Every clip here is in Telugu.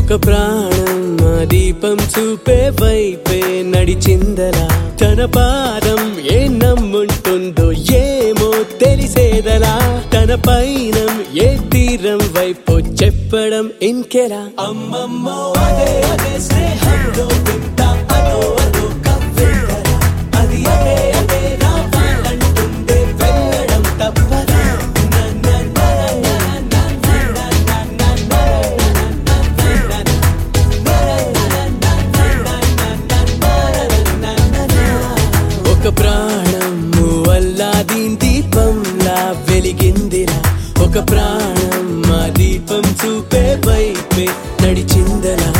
ఒక ప్రాణం ఆ దీపం చూపే వైపే నడిచిందలా తన పాదం ఏ నమ్ముంటుందో ఏమో తెలిసేదలా తన పైనం ఏ తీరం వైపు చెప్పడం ఇంకెలా అమ్మమ్మో అదే అదే స్నేహంలో వింత అదో అదో కవ్వింతలా అది అదే అదే రావాలంటుందే వెళ్ళడం తప్పదా ఒక ప్రాణము అల్లాదీన్ దీపంలా వెలిగిందిరా ఒక ప్రాణం ఆ దీపం చూపే వైపే నడిచిందలా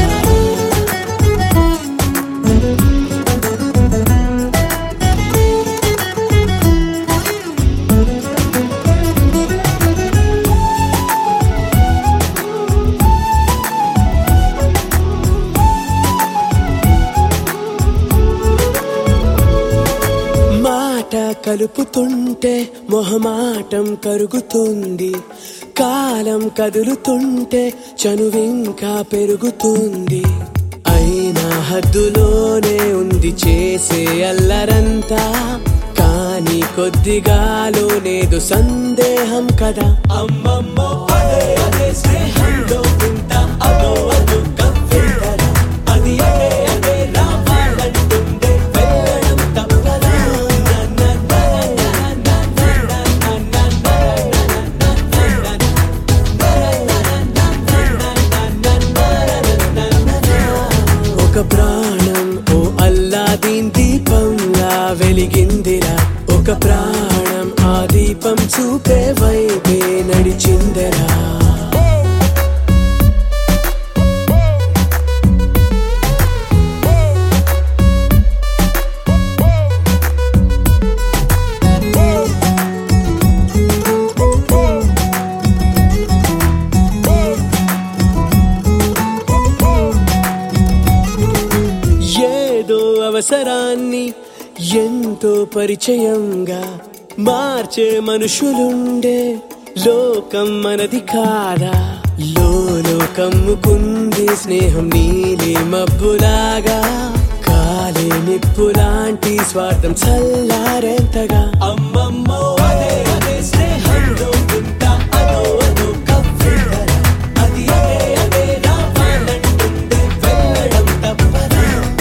కలుపుతుంటే మొహమాటం కరుగుతుంది కాలం కదులుతుంటే చనువింకా పెరుగుతుంది అయినా హద్దులోనే ఉంది చేసే అల్లరంతా కానీ కొద్దిగాలోనేదో సందేహం కదా అమ్మమ్మో అదే అదే స్నేహంలో వింత అదో అదో కవ్వింతలా అది అదే అదే రావాలంటుందే వెళ్ళడం తప్పదా ఒక ప్రాణం ఓ అల్లాదీన్ దీపంలా వెలిగిందిరా ఒక ప్రాణం ఆ దీపం చూపే వైపే నడిచిందరా అవసరాన్ని ఎంతో పరిచయంగా మార్చే మనుషులుండే లోకం మనది కాదా లోలో కమ్ముకుంది స్నేహం నీలి మబ్బులాగా కాలే నిప్పులాంటి స్వార్థం చల్లారేంతగా అమ్మమ్మో అదే అదే స్నేహంలో వింత అదో అదో కవ్వింతలా అది అదే అదే రావాలంటుందే వెళ్ళడం తప్పదా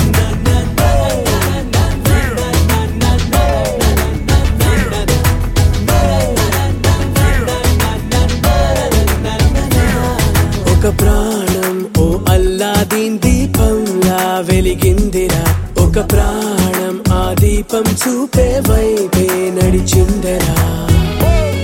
ఒక ప్రాణం ఓ అల్లాదీన్ దీపంలా వెలిగిందిరా ఒక ప్రాణం ఆ దీపం చూపే వైపే నడిచిందరా